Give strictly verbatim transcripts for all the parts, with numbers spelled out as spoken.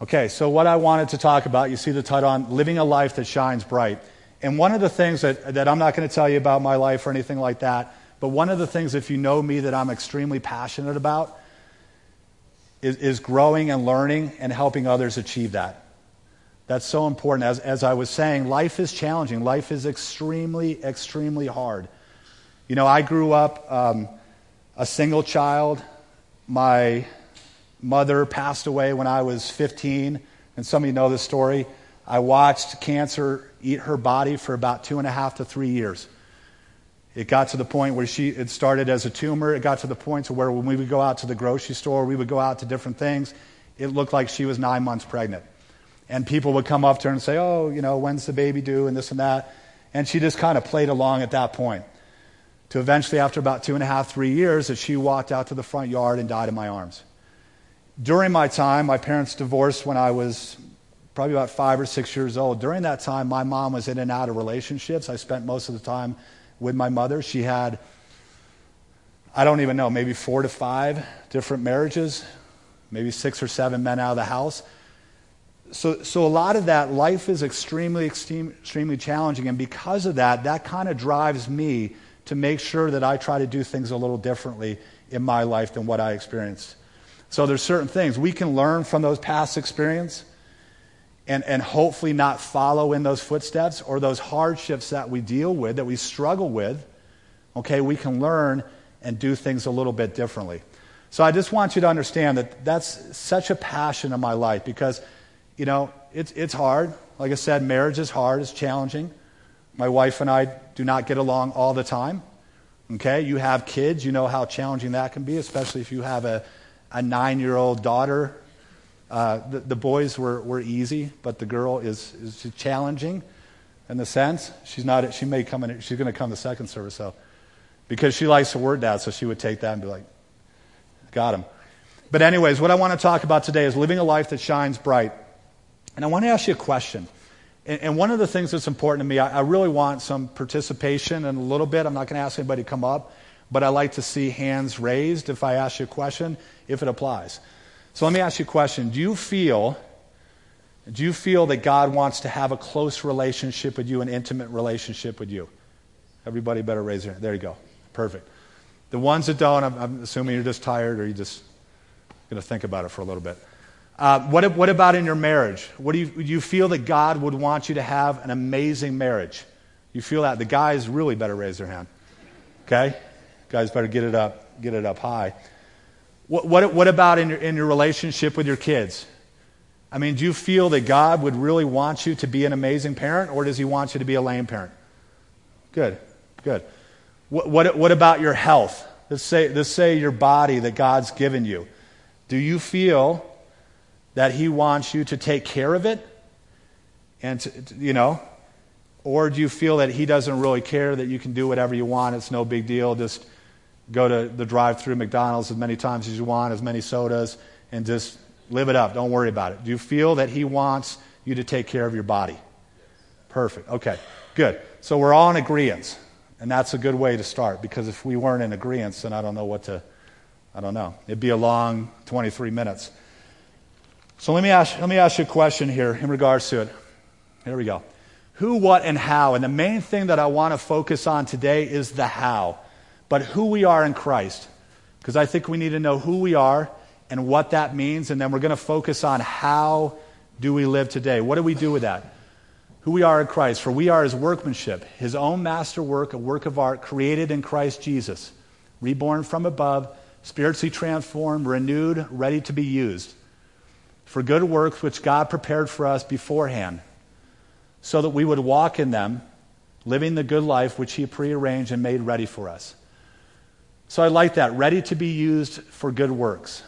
Okay, so what I wanted to talk about, you see the title on Living a Life That Shines Bright. And one of the things that, that I'm not going to tell you about my life or anything like that, but one of the things, if you know me, that I'm extremely passionate about is, is growing and learning and helping others achieve that. That's so important. As, as I was saying, life is challenging. Life is extremely, extremely hard. You know, I grew up um, a single child. My mother passed away when I was fifteen, and some of you know this story. I watched cancer eat her body for about two and a half to three years. It got to the point where she, it started as a tumor. It got to the point to where when we would go out to the grocery store, we would go out to different things, it looked like she was nine months pregnant. And people would come up to her and say, oh, you know, when's the baby due and this and that. And she just kind of played along at that point. To eventually, after about two and a half, three years, that she walked out to the front yard and died in my arms. During my time, my parents divorced when I was probably about five or six years old. During that time, my mom was in and out of relationships. I spent most of the time with my mother. She had, I don't even know, maybe four to five different marriages, maybe six or seven men out of the house. So, so a lot of that, life is extremely, extreme, extremely challenging. And because of that, that kind of drives me to make sure that I try to do things a little differently in my life than what I experienced. So there's certain things we can learn from those past experiences and, and hopefully not follow in those footsteps or those hardships that we deal with, that we struggle with. Okay, we can learn and do things a little bit differently. So I just want you to understand that that's such a passion in my life because, you know, it's, it's hard. Like I said, marriage is hard, it's challenging. My wife and I do not get along all the time. Okay, you have kids, you know how challenging that can be, especially if you have a a nine-year-old daughter. Uh, the, the boys were, were easy, but the girl is, is challenging in the sense. She's not. She may come in. She's going to come to second service, though, because she likes the word that, so she would take that and be like, got him. But anyways, what I want to talk about today is living a life that shines bright. And I want to ask you a question. And, and one of the things that's important to me, I, I really want some participation in a little bit. I'm not going to ask anybody to come up, but I like to see hands raised if I ask you a question, if it applies. So let me ask you a question. Do you feel, do you feel that God wants to have a close relationship with you, an intimate relationship with you? Everybody better raise their hand. There you go. Perfect. The ones that don't, I'm, I'm assuming you're just tired or you're just going to think about it for a little bit. Uh, what, what about in your marriage? What do you, do you feel that God would want you to have an amazing marriage? You feel that? The guys really better raise their hand. Okay? Guys better get it up, get it up high. What, what, what about in your, in your relationship with your kids? I mean, do you feel that God would really want you to be an amazing parent, or does he want you to be a lame parent? Good, good. What, what, what about your health? Let's say, let's say your body that God's given you. Do you feel that he wants you to take care of it? And, to, to, you know, or do you feel that he doesn't really care, that you can do whatever you want, it's no big deal, just go to the drive-through McDonald's as many times as you want, as many sodas, and just live it up. Don't worry about it. Do you feel that he wants you to take care of your body? Perfect. Okay, good. So we're all in agreement, and that's a good way to start, because if we weren't in agreement, then I don't know what to, I don't know. It'd be a long twenty-three minutes. So let me ask, let me ask you a question here in regards to it. Here we go. Who, what, and how. And the main thing that I want to focus on today is the how. But who we are in Christ. Because I think we need to know who we are and what that means. And then we're going to focus on how do we live today. What do we do with that? Who we are in Christ. For we are his workmanship, his own masterwork, a work of art created in Christ Jesus. Reborn from above, spiritually transformed, renewed, ready to be used. For good works which God prepared for us beforehand, so that we would walk in them, living the good life which he prearranged and made ready for us. So I like that, ready to be used for good works.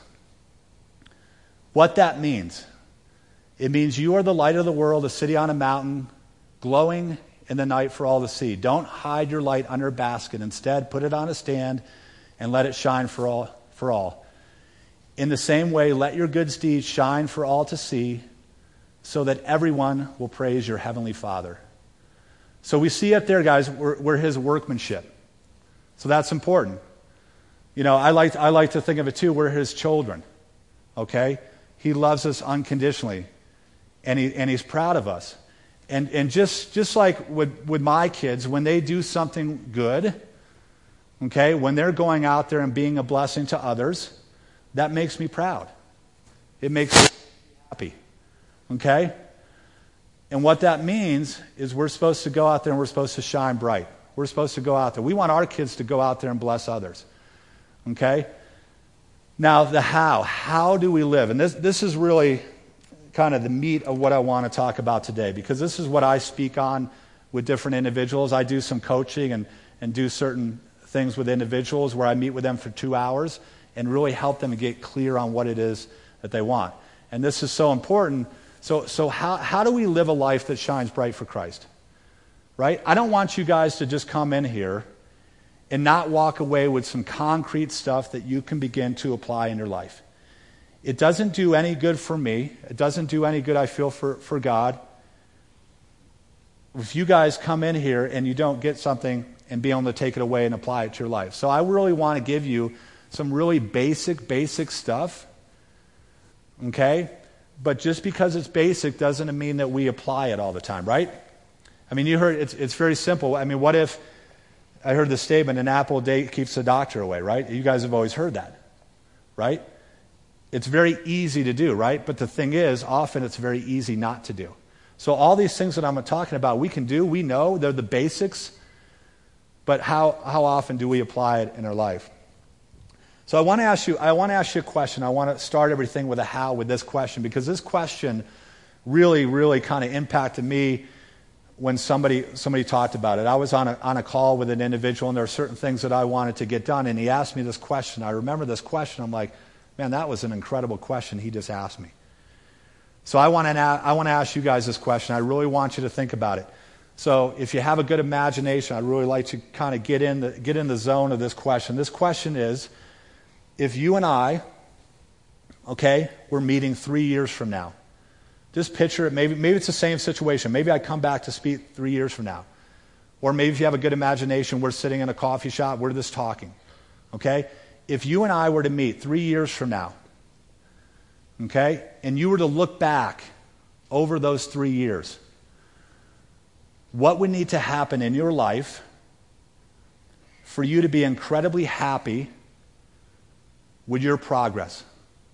What that means, it means you are the light of the world, a city on a mountain, glowing in the night for all to see. Don't hide your light under a basket. Instead, put it on a stand and let it shine for all. For all. In the same way, let your good deeds shine for all to see, so that everyone will praise your heavenly Father. So we see up there, guys, we're, we're his workmanship. So that's important. You know, I like I like to think of it too, we're his children. Okay? He loves us unconditionally, and he and he's proud of us. And and just just like with with my kids, when they do something good, okay, when they're going out there and being a blessing to others, that makes me proud. It makes me happy. Okay? And what that means is we're supposed to go out there and we're supposed to shine bright. We're supposed to go out there. We want our kids to go out there and bless others. Okay? Now, the how. How do we live? And this, this is really kind of the meat of what I want to talk about today, because this is what I speak on with different individuals. I do some coaching and, and do certain things with individuals where I meet with them for two hours and really help them get clear on what it is that they want. And this is so important. So, so how, how do we live a life that shines bright for Christ? Right? I don't want you guys to just come in here and not walk away with some concrete stuff that you can begin to apply in your life. It doesn't do any good for me. It doesn't do any good, I feel, for, for God. If you guys come in here and you don't get something and be able to take it away and apply it to your life. So I really want to give you some really basic, basic stuff. Okay? But just because it's basic doesn't mean that we apply it all the time, right? I mean, you heard, it's, it's very simple. I mean, what if, I heard the statement, an apple a day keeps the doctor away, right? You guys have always heard that, right? It's very easy to do, right? But the thing is, often it's very easy not to do. So all these things that I'm talking about, we can do, we know, they're the basics, but how, how often do we apply it in our life? So I want to ask you, I want to ask you a question. I want to start everything with a how with this question, because this question really, really kind of impacted me when somebody somebody talked about it. I was on a on a call with an individual, and there are certain things that I wanted to get done, and he asked me this question. I remember this question. I'm like, man, that was an incredible question he just asked me. So I want to I want to ask you guys this question. I really want you to think about it. So if you have a good imagination, I'd really like to kind of get in the get in the zone of this question. This question is, if you and I, okay, we're meeting three years from now. Just picture it. Maybe, maybe it's the same situation. Maybe I come back to speak three years from now. Or maybe if you have a good imagination, we're sitting in a coffee shop, we're just talking. Okay? If you and I were to meet three years from now, okay, and you were to look back over those three years, what would need to happen in your life for you to be incredibly happy with your progress?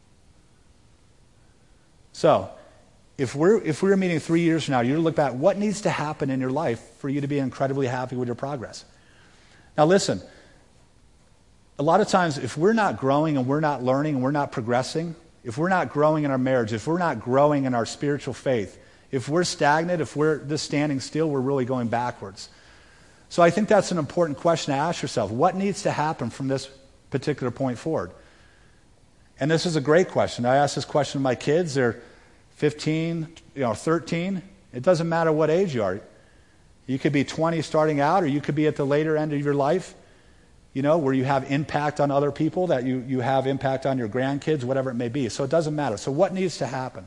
So, if we're if we were meeting three years from now, you look back, what needs to happen in your life for you to be incredibly happy with your progress? Now listen, a lot of times if we're not growing and we're not learning and we're not progressing, if we're not growing in our marriage, if we're not growing in our spiritual faith, if we're stagnant, if we're just standing still, we're really going backwards. So I think that's an important question to ask yourself. What needs to happen from this particular point forward? And this is a great question. I ask this question to my kids. They're fifteen, you know, thirteen. It doesn't matter what age you are. You could be twenty starting out, or you could be at the later end of your life, you know, where you have impact on other people, that you, you have impact on your grandkids, whatever it may be. So it doesn't matter. So what needs to happen?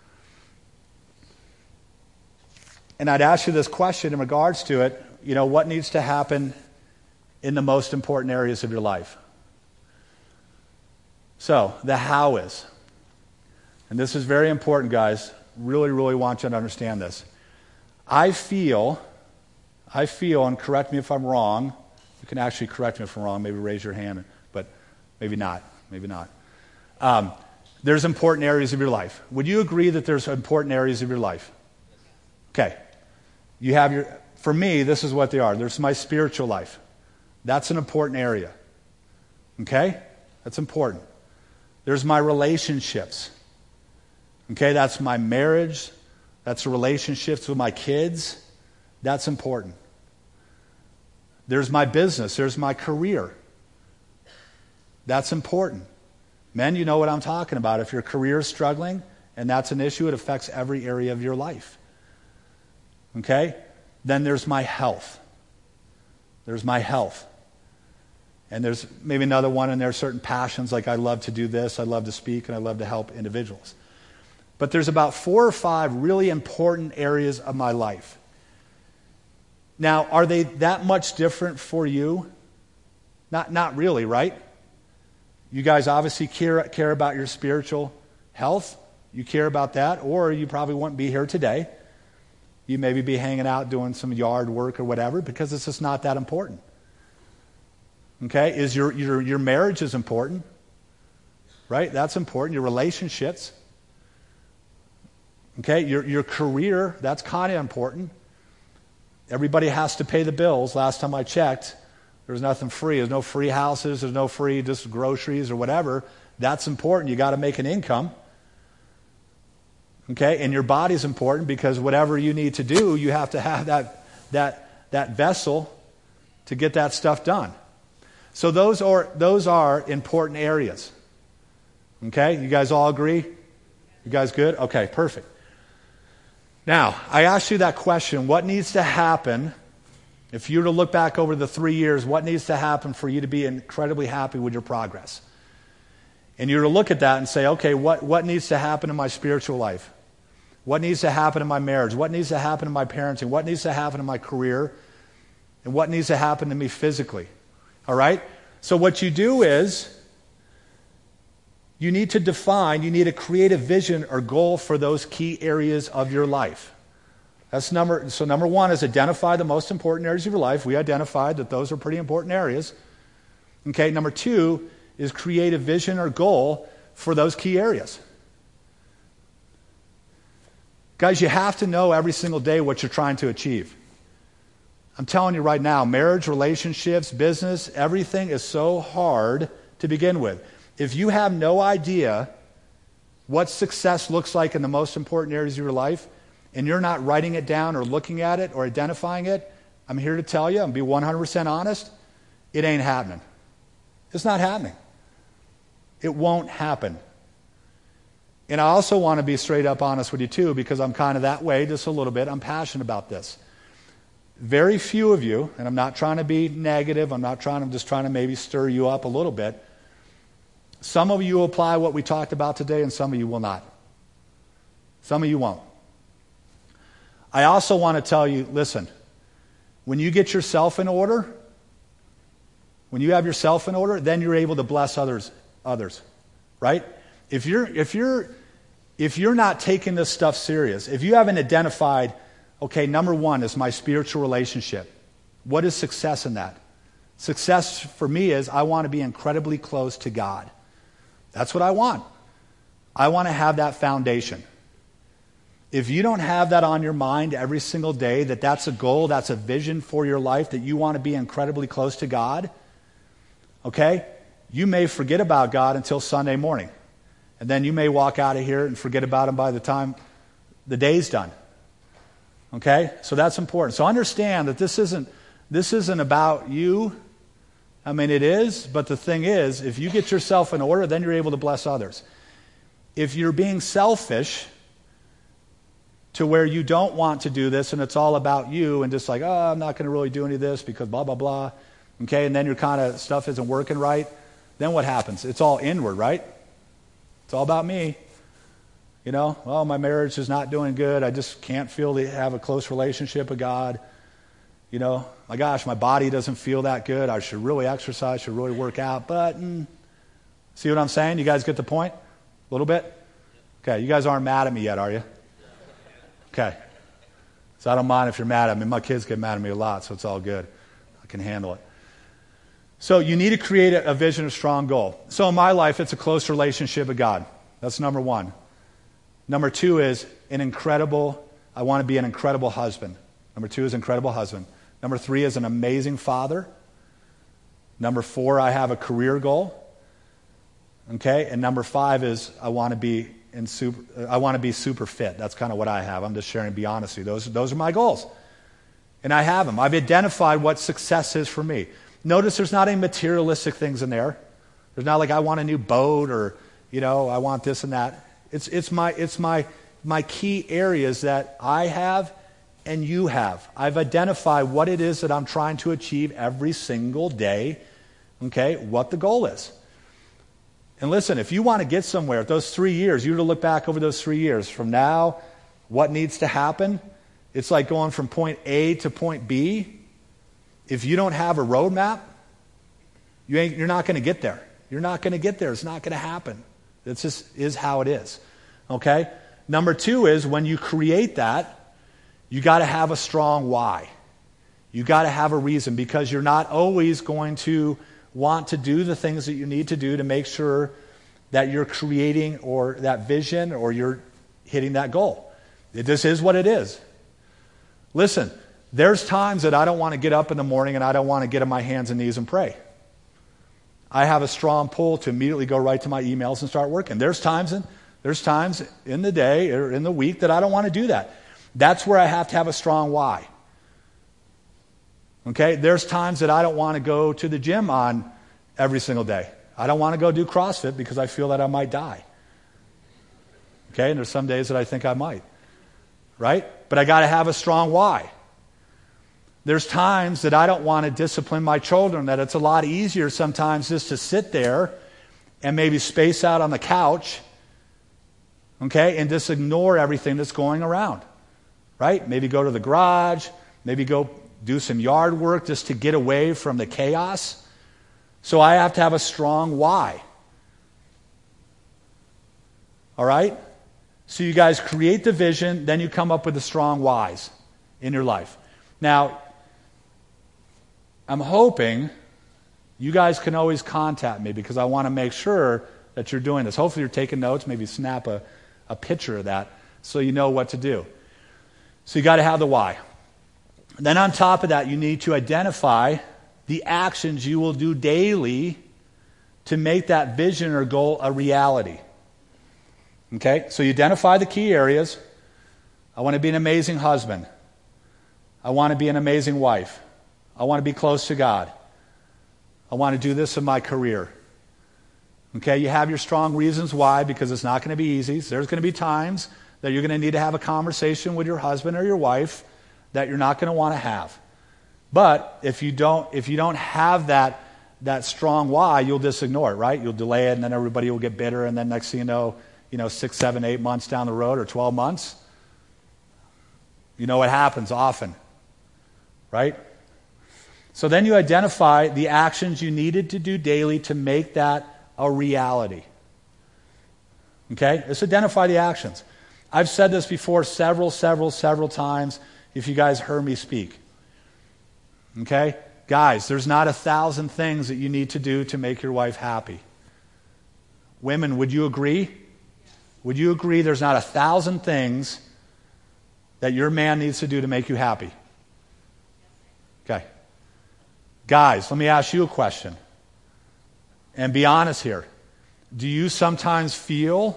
And I'd ask you this question in regards to it, you know, what needs to happen in the most important areas of your life? So, the how is, and this is very important, guys, really, really want you to understand this. I feel, I feel, and correct me if I'm wrong, you can actually correct me if I'm wrong, maybe raise your hand, but maybe not, maybe not. Um, there's important areas of your life. Would you agree that there's important areas of your life? Okay. You have your, for me, this is what they are. There's my spiritual life. That's an important area. Okay? That's important. There's my relationships. Okay, that's my marriage. That's relationships with my kids. That's important. There's my business. There's my career. That's important. Men, you know what I'm talking about. If your career is struggling and that's an issue, it affects every area of your life. Okay? Then there's my health. There's my health. And there's maybe another one, and there are certain passions, like I love to do this, I love to speak, and I love to help individuals. But there's about four or five really important areas of my life. Now, are they that much different for you? Not, not really, right? You guys obviously care, care about your spiritual health. you care about that, or you probably wouldn't be here today. You maybe be hanging out doing some yard work or whatever because it's just not that important. Okay? Is your, your, your marriage is important, right? That's important. Your relationships. Okay? Your, your career, that's kind of important. Everybody has to pay the bills. Last time I checked, there was nothing free. There's no free houses. There's no free just groceries or whatever. That's important. You got to make an income. Okay? And your body's important because whatever you need to do, you have to have that, that, that vessel to get that stuff done. So those are, those are important areas. Okay? You guys all agree? You guys good? Okay, perfect. Now, I asked you that question, what needs to happen, if you were to look back over the three years, what needs to happen for you to be incredibly happy with your progress? And you were to look at that and say, okay, what, what needs to happen in my spiritual life? What needs to happen in my marriage? What needs to happen in my parenting? What needs to happen in my career? And what needs to happen to me physically? All right? So what you do is, you need to define, you need to create a vision or goal for those key areas of your life. That's number, so number one is identify the most important areas of your life. We identified that those are pretty important areas. Okay, number two is create a vision or goal for those key areas. Guys, you have to know every single day what you're trying to achieve. I'm telling you right now, marriage, relationships, business, everything is so hard to begin with. If you have no idea what success looks like in the most important areas of your life, and you're not writing it down or looking at it or identifying it, I'm here to tell you, and be one hundred percent honest, it ain't happening. It's not happening. It won't happen. And I also want to be straight up honest with you too, because I'm kind of that way just a little bit. I'm passionate about this. Very few of you, and I'm not trying to be negative, I'm not trying, I'm just trying to maybe stir you up a little bit. Some of you will apply what we talked about today, and some of you will not. Some of you won't. I also want to tell you, listen, when you get yourself in order, when you have yourself in order, then you're able to bless others, others, right? If you're, if you're, if you're not taking this stuff serious, if you haven't identified, okay, number one is my spiritual relationship. What is success in that? Success for me is I want to be incredibly close to God. That's what I want. I want to have that foundation. If you don't have that on your mind every single day, that that's a goal, that's a vision for your life, that you want to be incredibly close to God, okay, you may forget about God until Sunday morning. And then you may walk out of here and forget about Him by the time the day's done. Okay? So that's important. So understand that this isn't, this isn't about you. I mean, it is, but the thing is, if you get yourself in order, then you're able to bless others. If you're being selfish to where you don't want to do this and it's all about you and just like, oh, I'm not going to really do any of this because blah, blah, blah, okay, and then your kind of stuff isn't working right, then what happens? It's all inward, right? It's all about me. You know, well, my marriage is not doing good. I just can't feel to have a close relationship with God. You know, my gosh, my body doesn't feel that good. I should really exercise, should really work out. But, mm, see what I'm saying? You guys get the point? A little bit? Okay, you guys aren't mad at me yet, are you? Okay. So I don't mind if you're mad at me. My kids get mad at me a lot, so it's all good. I can handle it. So you need to create a, a vision, a strong goal. So in my life, it's a close relationship with God. That's number one. Number two is an incredible, I want to be an incredible husband. Number two is incredible husband. Number three is an amazing father. Number four, I have a career goal. Okay? And number five is I want to be in super, I want to be super fit. That's kind of what I have. I'm just sharing, be honest with you. Those, those are my goals. And I have them. I've identified what success is for me. Notice there's not any materialistic things in there. There's not like I want a new boat or, you know, I want this and that. It's, it's my, it's my, my key areas that I have and you have. I've identified what it is that I'm trying to achieve every single day, okay, what the goal is. And listen, if you want to get somewhere, those three years, you were to look back over those three years, from now, what needs to happen, it's like going from point A to point B. If you don't have a roadmap, you ain't, you're not going to get there. You're not going to get there. It's not going to happen. It just is how it is. Okay? Number two is when you create that, you got to have a strong why. You got to have a reason, because you're not always going to want to do the things that you need to do to make sure that you're creating or that vision or you're hitting that goal. This is what it is. Listen, there's times that I don't want to get up in the morning and I don't want to get on my hands and knees and pray. I have a strong pull to immediately go right to my emails and start working. There's times in, there's times in the day or in the week that I don't want to do that. That's where I have to have a strong why. Okay? There's times that I don't want to go to the gym on every single day. I don't want to go do CrossFit because I feel that I might die. Okay? And there's some days that I think I might. Right? But I got to have a strong why. There's times that I don't want to discipline my children, that it's a lot easier sometimes just to sit there and maybe space out on the couch, okay, and just ignore everything that's going around, right? Maybe go to the garage, maybe go do some yard work just to get away from the chaos. So I have to have a strong why. All right? So you guys create the vision, then you come up with the strong whys in your life. Now, I'm hoping you guys can always contact me because I want to make sure that you're doing this. Hopefully you're taking notes, maybe snap a, a picture of that so you know what to do. So you got to have the why. And then on top of that, you need to identify the actions you will do daily to make that vision or goal a reality. Okay? So you identify the key areas. I want to be an amazing husband. I want to be an amazing wife. I want to be close to God. I want to do this in my career. Okay, you have your strong reasons why, because it's not going to be easy. So there's going to be times that you're going to need to have a conversation with your husband or your wife that you're not going to want to have. But if you don't, if you don't have that, that strong why, you'll just ignore it, right? You'll delay it, and then everybody will get bitter, and then next thing you know, you know, six, seven, eight months down the road, or twelve months, you know what happens often, right? So then you identify the actions you needed to do daily to make that a reality. Okay? Let's identify the actions. I've said this before several, several, several times if you guys heard me speak. Okay? Guys, there's not a thousand things that you need to do to make your wife happy. Women, would you agree? Would you agree there's not a thousand things that your man needs to do to make you happy? Okay. Guys, let me ask you a question. And be honest here. Do you sometimes feel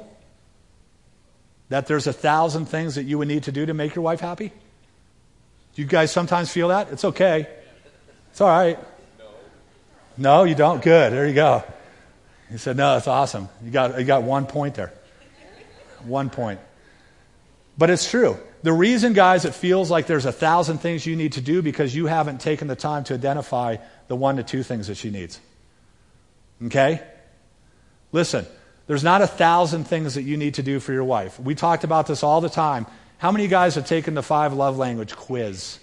that there's a thousand things that you would need to do to make your wife happy? Do you guys sometimes feel that? It's okay. It's all right. No. No, you don't? Good. There you go. He said, no, that's awesome. You got, you got one point there. One point. But it's true. The reason, guys, it feels like there's a thousand things you need to do because you haven't taken the time to identify the one to two things that she needs. Okay? Listen, there's not a thousand things that you need to do for your wife. We talked about this all the time. How many guys have taken the five love language quiz?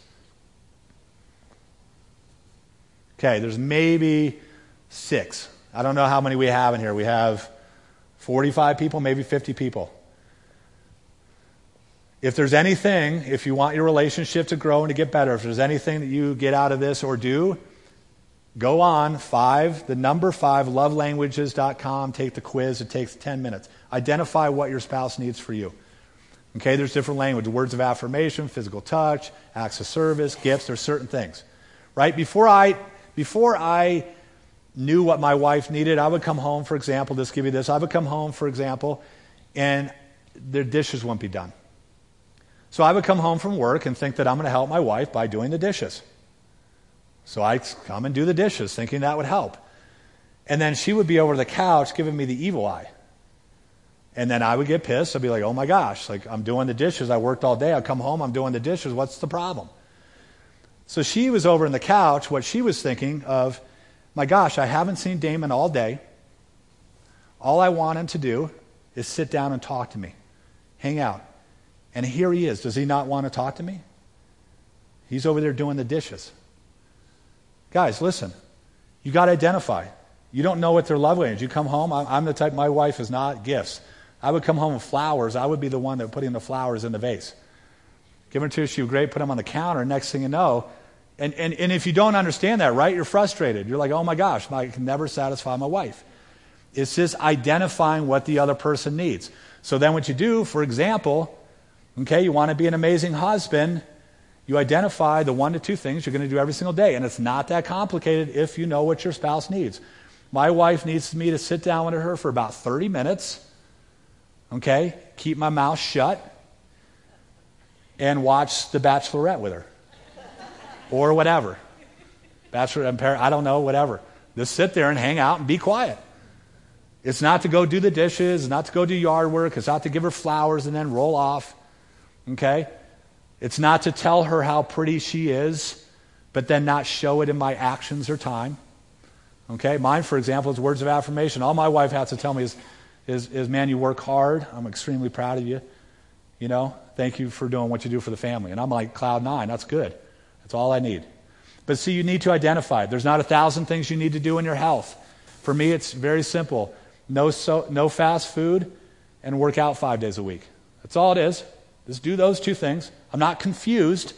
Okay, there's maybe six. I don't know how many we have in here. We have forty-five people, maybe fifty people. If there's anything, if you want your relationship to grow and to get better, if there's anything that you get out of this or do, go on, five, the number five, love languages dot com, take the quiz. It takes ten minutes. Identify what your spouse needs for you. Okay, there's different language, words of affirmation, physical touch, acts of service, gifts, there's certain things. Right? Before I, before I knew what my wife needed, I would come home, for example, just give you this, I would come home, for example, and the dishes wouldn't be done. So I would come home from work and think that I'm going to help my wife by doing the dishes. So I'd come and do the dishes, thinking that would help. And then she would be over the couch giving me the evil eye. And then I would get pissed. I'd be like, oh my gosh, like I'm doing the dishes. I worked all day. I come home, I'm doing the dishes. What's the problem? So she was over on the couch. What she was thinking of, my gosh, I haven't seen Damon all day. All I want him to do is sit down and talk to me, hang out. And here he is. Does he not want to talk to me? He's over there doing the dishes. Guys, listen. You got to identify. You don't know what their love language is. You come home. I'm the type, my wife is not gifts. I would come home with flowers. I would be the one that putting the flowers in the vase. Give them to her, she would great, put them on the counter. Next thing you know, and, and, and if you don't understand that, right, you're frustrated. You're like, oh my gosh, I can never satisfy my wife. It's just identifying what the other person needs. So then what you do, for example, okay, you want to be an amazing husband, you identify the one to two things you're going to do every single day. And it's not that complicated if you know what your spouse needs. My wife needs me to sit down with her for about thirty minutes, okay, keep my mouth shut, and watch The Bachelorette with her. Or whatever. Bachelorette, I don't know, whatever. Just sit there and hang out and be quiet. It's not to go do the dishes, it's not to go do yard work, it's not to give her flowers and then roll off. Okay? It's not to tell her how pretty she is, but then not show it in my actions or time. Okay? Mine, for example, is words of affirmation. All my wife has to tell me is, is, is man, you work hard. I'm extremely proud of you. You know, thank you for doing what you do for the family. And I'm like, cloud nine, that's good. That's all I need. But see, you need to identify. There's not a thousand things you need to do in your health. For me, it's very simple. No, so, no fast food and work out five days a week. That's all it is. Just do those two things. I'm not confused.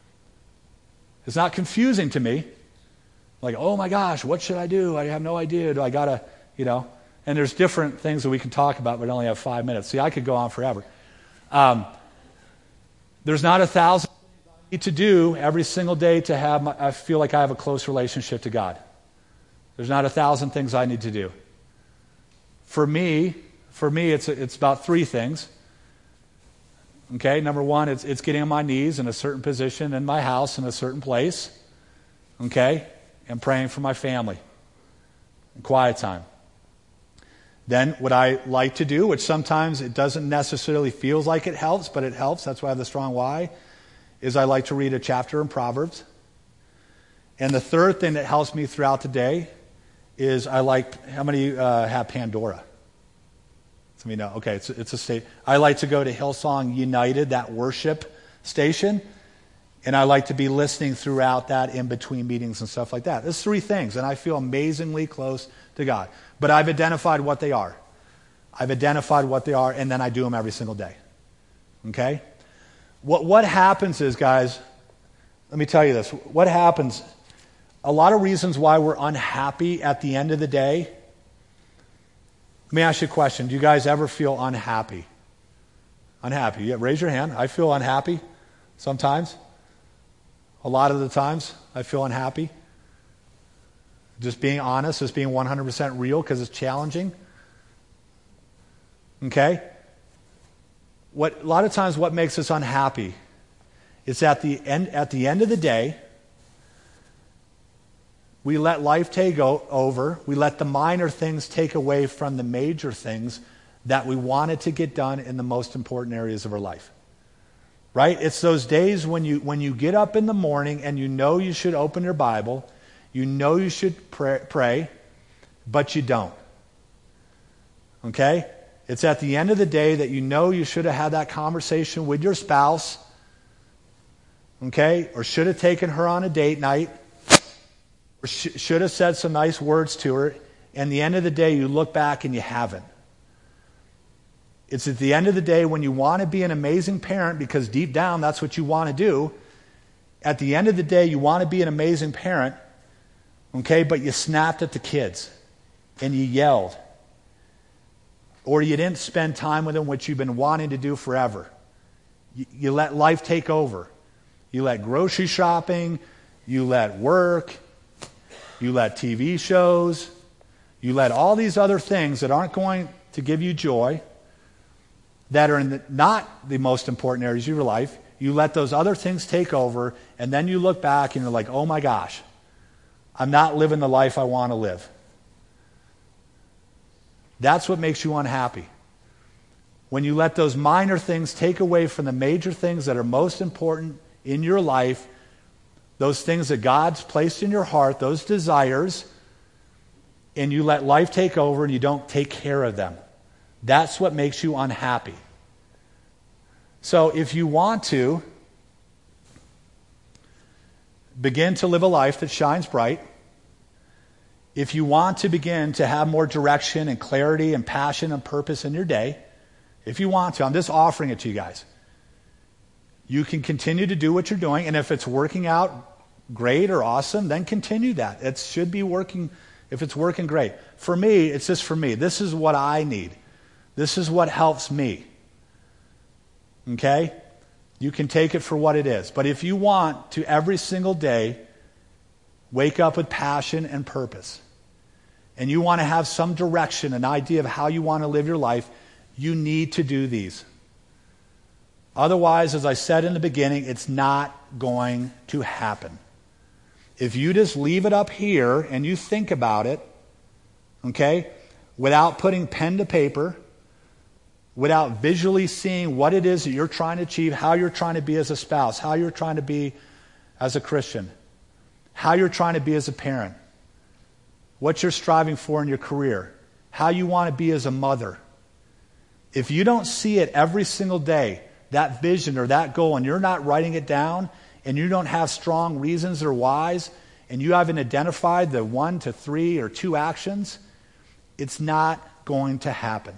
It's not confusing to me. Like, oh my gosh, what should I do? I have no idea. Do I got to, you know. And there's different things that we can talk about, but I only have five minutes. See, I could go on forever. Um, there's not a thousand things I need to do every single day to have, my, I feel like I have a close relationship to God. There's not a thousand things I need to do. For me, for me, it's it's about three things. Okay, number one, it's it's getting on my knees in a certain position in my house in a certain place. Okay, and praying for my family. And quiet time. Then what I like to do, which sometimes it doesn't necessarily feel like it helps, but it helps, that's why I have the strong why, is I like to read a chapter in Proverbs. And the third thing that helps me throughout the day is I like, how many uh, have Pandora? Some of you know, okay, it's, it's a state. I like to go to Hillsong United, that worship station, and I like to be listening throughout that in between meetings and stuff like that. There's three things, and I feel amazingly close to God. But I've identified what they are. I've identified what they are, and then I do them every single day. Okay? What, what happens is, guys, let me tell you this. What happens, a lot of reasons why we're unhappy at the end of the day. Let me ask you a question. Do you guys ever feel unhappy? Unhappy. Yeah, raise your hand. I feel unhappy sometimes. A lot of the times I feel unhappy. Just being honest, just being one hundred percent real because it's challenging. Okay? What, a lot of times what makes us unhappy is at the end, at the end of the day, we let life take o- over. We let the minor things take away from the major things that we wanted to get done in the most important areas of our life. Right? It's those days when you when you get up in the morning and you know you should open your Bible, you know you should pray, pray, but you don't. Okay? It's at the end of the day that you know you should have had that conversation with your spouse, okay? Or should have taken her on a date night, or sh- should have said some nice words to her, and the end of the day you look back and you haven't. It's at the end of the day when you want to be an amazing parent, because deep down that's what you want to do. At the end of the day you want to be an amazing parent, okay, but you snapped at the kids and you yelled. Or you didn't spend time with them, which you've been wanting to do forever. You, you let life take over. You let grocery shopping, you let work, you let T V shows, you let all these other things that aren't going to give you joy, that are in the, not the most important areas of your life, you let those other things take over, and then you look back and you're like, oh my gosh, I'm not living the life I want to live. That's what makes you unhappy. When you let those minor things take away from the major things that are most important in your life, those things that God's placed in your heart, those desires, and you let life take over and you don't take care of them. That's what makes you unhappy. So if you want to begin to live a life that shines bright, if you want to begin to have more direction and clarity and passion and purpose in your day, If you want to, I'm just offering it to you guys. You can continue to do what you're doing, and if it's working out great or awesome, then continue that. It should be working, if it's working great. For me, it's just for me. This is what I need. This is what helps me. Okay? You can take it for what it is. But if you want to every single day wake up with passion and purpose, and you want to have some direction, an idea of how you want to live your life, you need to do these. Otherwise, as I said in the beginning, it's not going to happen. If you just leave it up here and you think about it, okay, without putting pen to paper, without visually seeing what it is that you're trying to achieve, how you're trying to be as a spouse, how you're trying to be as a Christian, how you're trying to be as a parent, what you're striving for in your career, how you want to be as a mother. If you don't see it every single day, that vision or that goal, and you're not writing it down, and you don't have strong reasons or whys, and you haven't identified the one to three or two actions, it's not going to happen.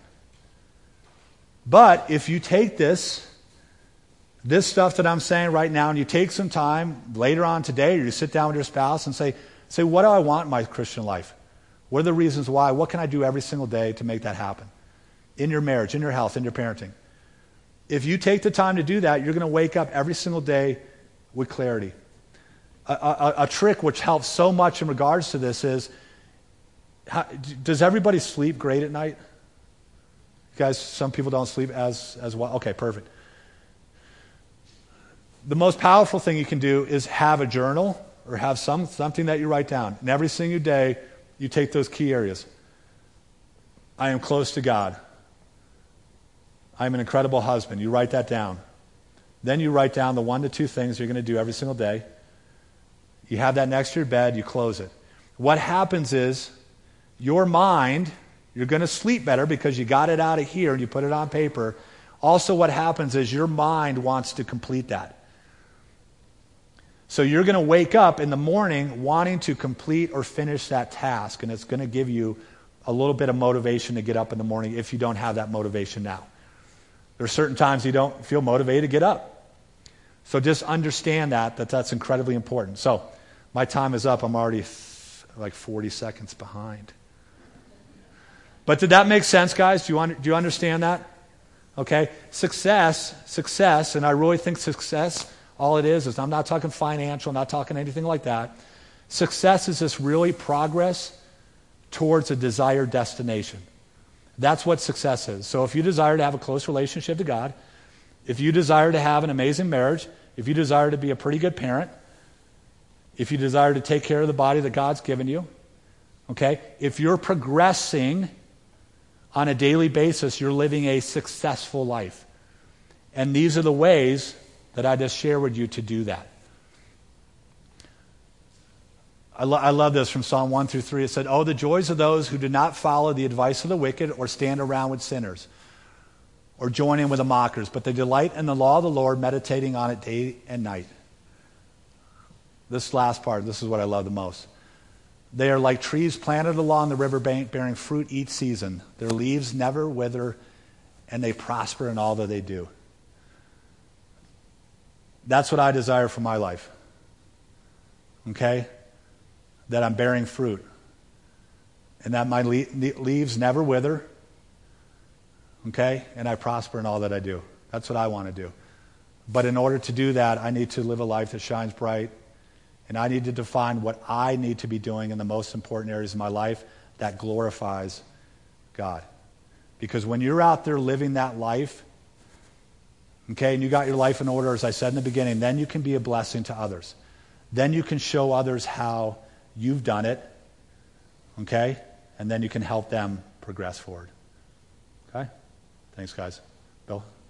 But if you take this, this stuff that I'm saying right now, and you take some time later on today, or you sit down with your spouse and say, say, what do I want in my Christian life? What are the reasons why? What can I do every single day to make that happen? In your marriage, in your health, in your parenting. If you take the time to do that, you're going to wake up every single day with clarity. A, a, a trick which helps so much in regards to this is, how, does everybody sleep great at night? You guys, some people don't sleep as, as well. Okay, perfect. The most powerful thing you can do is have a journal or have some something that you write down. And every single day, you take those key areas. I am close to God. I'm an incredible husband. You write that down. Then you write down the one to two things you're going to do every single day. You have that next to your bed. You close it. What happens is your mind, you're going to sleep better because you got it out of here and you put it on paper. Also what happens is your mind wants to complete that. So you're going to wake up in the morning wanting to complete or finish that task, and it's going to give you a little bit of motivation to get up in the morning if you don't have that motivation now. There are certain times you don't feel motivated to get up. So just understand that, that that's incredibly important. So my time is up. I'm already f- like forty seconds behind. But did that make sense, guys? Do you, un- do you understand that? Okay. Success, success, and I really think success, all it is, is I'm not talking financial, I'm not talking anything like that. Success is just really progress towards a desired destination. That's what success is. So if you desire to have a close relationship to God, if you desire to have an amazing marriage, if you desire to be a pretty good parent, if you desire to take care of the body that God's given you, okay, if you're progressing on a daily basis, you're living a successful life. And these are the ways that I just shared with you to do that. I, lo- I love this from Psalm one through three. It said, "Oh, the joys of those who do not follow the advice of the wicked or stand around with sinners or join in with the mockers, but they delight in the law of the Lord, meditating on it day and night." This last part, this is what I love the most. "They are like trees planted along the riverbank, bearing fruit each season. Their leaves never wither, and they prosper in all that they do." That's what I desire for my life. Okay? That I'm bearing fruit. And that my le- leaves never wither. Okay? And I prosper in all that I do. That's what I want to do. But in order to do that, I need to live a life that shines bright. And I need to define what I need to be doing in the most important areas of my life that glorifies God. Because when you're out there living that life, okay, and you got your life in order, as I said in the beginning, then you can be a blessing to others. Then you can show others how you've done it, okay? And then you can help them progress forward. Okay? Thanks, guys. Bill?